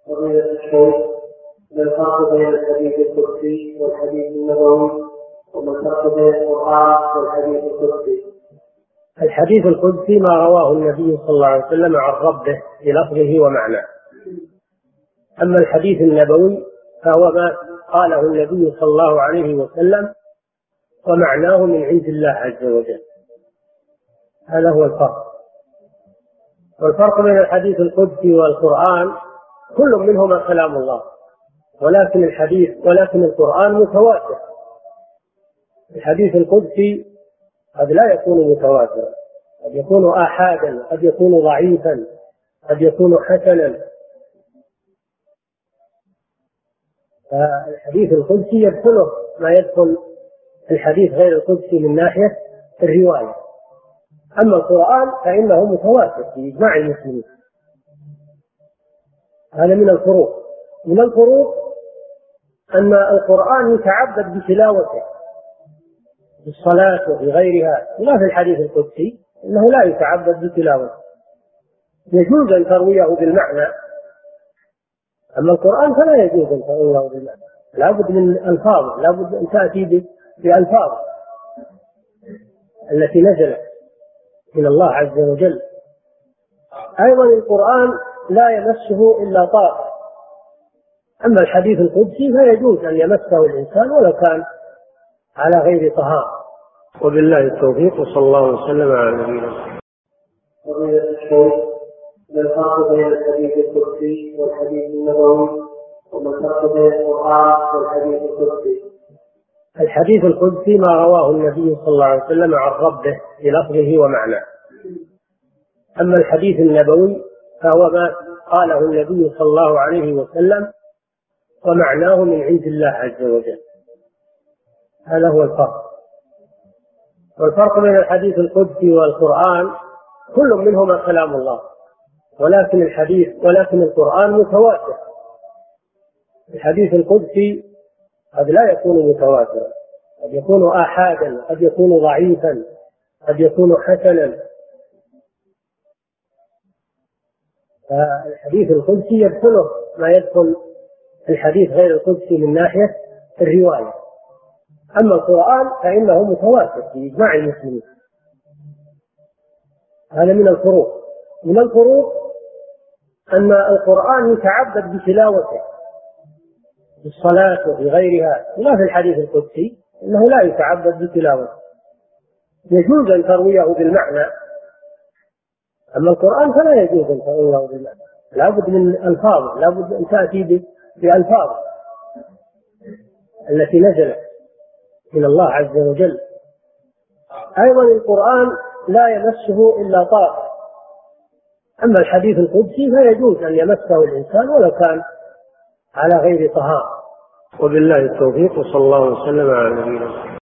فضيلة الشيخ، ما الفرق بين الحديث القدسي والحديث النبوي؟ وما الفرق بين القرآن والحديث القدسي؟ الحديث القدسي ما رواه النبي صلى الله عليه وسلم عن ربه بلفظه ومعناه. أما الحديث النبوي فهو ما قاله النبي صلى الله عليه وسلم ومعناه من عند الله عز وجل. هذا هو الفرق. والفرق بين الحديث القدسي والقرآن كل منهما كلام الله، ولكن القرآن متواتر. الحديث القدسي قد لا يكون متواترا، قد يكون آحادا، قد يكون ضعيفا، قد يكون حسنا. فالحديث القدسي يدخله ما يدخل الحديث غير القدسي من ناحية الرواية. أما القرآن فإنه متواتر بإجماع المسلمين. هذا من الفروق. من الفروق أن القرآن يتعبد بتلاوته في الصلاة وفي غيرها، لا في الحديث القدسي إنه لا يتعبد بتلاوته، يجوز أن ترويه بالمعنى. أما القرآن فلا يجوز أن ترويه بالمعنى، لابد من ألفاظ، لابد أن تأتي بألفاظ التي نزلت من الله عز وجل. أيضا القرآن لا يمسه إلا طاهر. أما الحديث القدسي فيجوز أن يمسه الإنسان ولو كان على غير طهارة. وبالله التوفيق، وصلى الله وسلم على نبينا محمد. فضيلة الشيخ، ما الفرق بين الحديث القدسي والحديث النبوي؟ وما الفرق بين القرآن والحديث القدسي؟ الحديث القدسي ما رواه النبي صلى الله عليه وسلم عن ربه بلفظه ومعناه. أما الحديث النبوي فهو ما قاله النبي صلى الله عليه وسلم ومعناه من عند الله عز وجل. هذا هو الفرق. والفرق بين الحديث القدسي والقرآن كل منهما كلام الله، ولكن القرآن متواتر. الحديث القدسي قد لا يكون متواترا، قد يكون آحادا، قد يكون ضعيفا، قد يكون حسنا. فالحديث القدسي يدخله ما يدخل الحديث غير القدسي من ناحية الرواية. أما القرآن فإنه متواتر بإجماع المسلمين. هذا من الفروق. من الفروق أن القرآن يتعبد بتلاوته في الصلاة وفي غيرها، لا في الحديث القدسي إنه لا يتعبد بتلاوته، يجوز أن ترويه بالمعنى. أما القرآن فلا يجوز أن ترويه بالمعنى، لابد من ألفاظ، لابد أن تأتي بألفاظ التي نزلت من الله عز وجل. أيضا القرآن لا يمسه إلا طاهر. أما الحديث القدسي فيجوز أن يمسه الإنسان ولو كان على غير طهارة. وبالله التوفيق، وصلى الله وسلم على نبينا محمد.